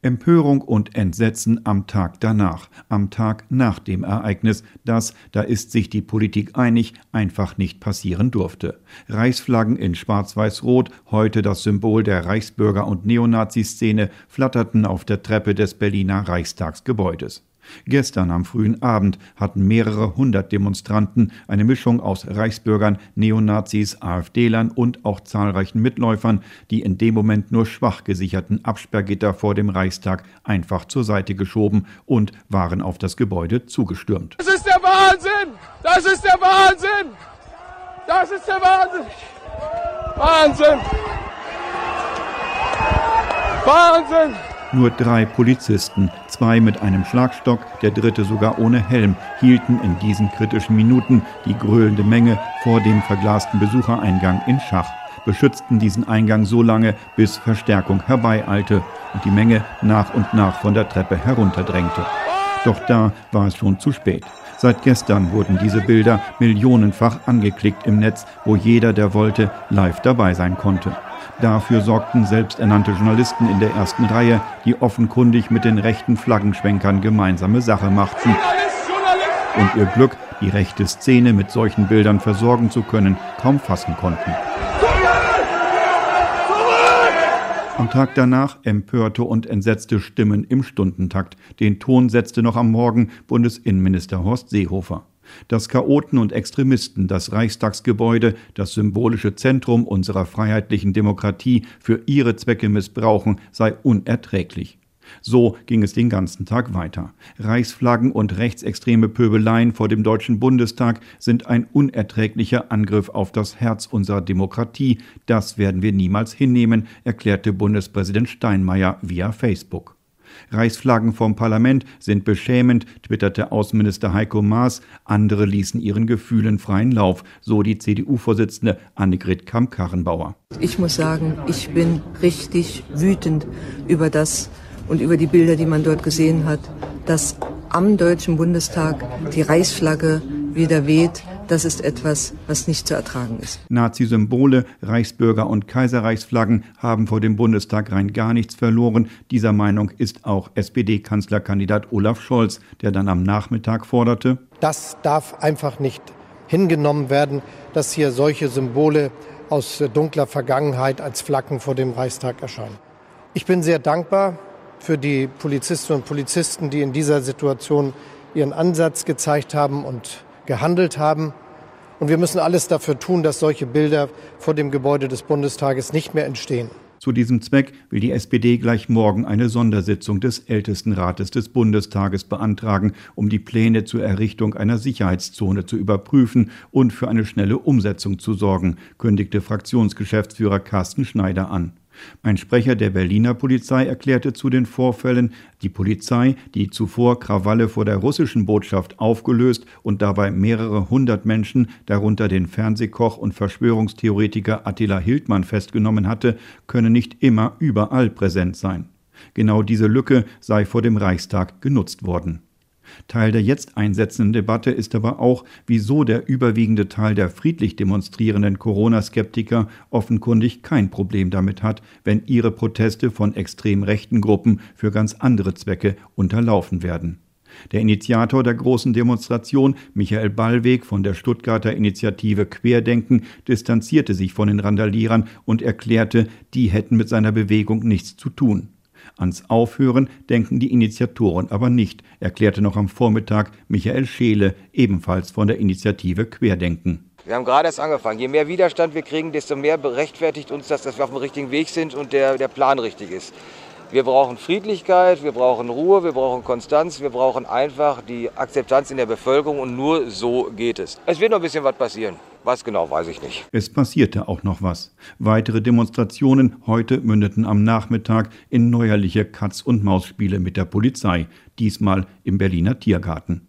Empörung und Entsetzen am Tag danach, am Tag nach dem Ereignis, das, da ist sich die Politik einig, einfach nicht passieren durfte. Reichsflaggen in Schwarz-Weiß-Rot, heute das Symbol der Reichsbürger- und Neonazi-Szene, flatterten auf der Treppe des Berliner Reichstagsgebäudes. Gestern am frühen Abend hatten mehrere hundert Demonstranten, eine Mischung aus Reichsbürgern, Neonazis, AfDlern und auch zahlreichen Mitläufern, die in dem Moment nur schwach gesicherten Absperrgitter vor dem Reichstag einfach zur Seite geschoben und waren auf das Gebäude zugestürmt. Das ist der Wahnsinn! Das ist der Wahnsinn! Das ist der Wahnsinn! Wahnsinn! Wahnsinn! Nur 3 Polizisten, 2 mit einem Schlagstock, der dritte sogar ohne Helm, hielten in diesen kritischen Minuten die gröhlende Menge vor dem verglasten Besuchereingang in Schach, beschützten diesen Eingang so lange, bis Verstärkung herbeieilte und die Menge nach und nach von der Treppe herunterdrängte. Doch da war es schon zu spät. Seit gestern wurden diese Bilder millionenfach angeklickt im Netz, wo jeder, der wollte, live dabei sein konnte. Dafür sorgten selbsternannte Journalisten in der ersten Reihe, die offenkundig mit den rechten Flaggenschwenkern gemeinsame Sache machten. Und ihr Glück, die rechte Szene mit solchen Bildern versorgen zu können, kaum fassen konnten. Am Tag danach empörte und entsetzte Stimmen im Stundentakt. Den Ton setzte noch am Morgen Bundesinnenminister Horst Seehofer. Dass Chaoten und Extremisten das Reichstagsgebäude, das symbolische Zentrum unserer freiheitlichen Demokratie, für ihre Zwecke missbrauchen, sei unerträglich. So ging es den ganzen Tag weiter. Reichsflaggen und rechtsextreme Pöbeleien vor dem Deutschen Bundestag sind ein unerträglicher Angriff auf das Herz unserer Demokratie. Das werden wir niemals hinnehmen, erklärte Bundespräsident Steinmeier via Facebook. Reichsflaggen vom Parlament sind beschämend, twitterte Außenminister Heiko Maas. Andere ließen ihren Gefühlen freien Lauf, so die CDU-Vorsitzende Annegret Kramp-Karrenbauer. Ich muss sagen, ich bin richtig wütend über das und über die Bilder, die man dort gesehen hat, dass am Deutschen Bundestag die Reichsflagge wieder weht. Das ist etwas, was nicht zu ertragen ist. Nazi-Symbole, Reichsbürger- und Kaiserreichsflaggen haben vor dem Bundestag rein gar nichts verloren. Dieser Meinung ist auch SPD-Kanzlerkandidat Olaf Scholz, der dann am Nachmittag forderte: Das darf einfach nicht hingenommen werden, dass hier solche Symbole aus dunkler Vergangenheit als Flaggen vor dem Reichstag erscheinen. Ich bin sehr dankbar für die Polizistinnen und Polizisten, die in dieser Situation ihren Ansatz gezeigt haben und gehandelt haben. Und wir müssen alles dafür tun, dass solche Bilder vor dem Gebäude des Bundestages nicht mehr entstehen. Zu diesem Zweck will die SPD gleich morgen eine Sondersitzung des Ältestenrates des Bundestages beantragen, um die Pläne zur Errichtung einer Sicherheitszone zu überprüfen und für eine schnelle Umsetzung zu sorgen, kündigte Fraktionsgeschäftsführer Carsten Schneider an. Ein Sprecher der Berliner Polizei erklärte zu den Vorfällen, die Polizei, die zuvor Krawalle vor der russischen Botschaft aufgelöst und dabei mehrere hundert Menschen, darunter den Fernsehkoch und Verschwörungstheoretiker Attila Hildmann, festgenommen hatte, könne nicht immer überall präsent sein. Genau diese Lücke sei vor dem Reichstag genutzt worden. Teil der jetzt einsetzenden Debatte ist aber auch, wieso der überwiegende Teil der friedlich demonstrierenden Corona-Skeptiker offenkundig kein Problem damit hat, wenn ihre Proteste von extrem rechten Gruppen für ganz andere Zwecke unterlaufen werden. Der Initiator der großen Demonstration, Michael Ballweg von der Stuttgarter Initiative Querdenken, distanzierte sich von den Randalierern und erklärte, die hätten mit seiner Bewegung nichts zu tun. Ans Aufhören denken die Initiatoren aber nicht, erklärte noch am Vormittag Michael Scheele, ebenfalls von der Initiative Querdenken. Wir haben gerade erst angefangen. Je mehr Widerstand wir kriegen, desto mehr berechtfertigt uns das, dass wir auf dem richtigen Weg sind und der Plan richtig ist. Wir brauchen Friedlichkeit, wir brauchen Ruhe, wir brauchen Konstanz, wir brauchen einfach die Akzeptanz in der Bevölkerung und nur so geht es. Es wird noch ein bisschen was passieren. Was genau, weiß ich nicht. Es passierte auch noch was. Weitere Demonstrationen heute mündeten am Nachmittag in neuerliche Katz-und-Maus-Spiele mit der Polizei, diesmal im Berliner Tiergarten.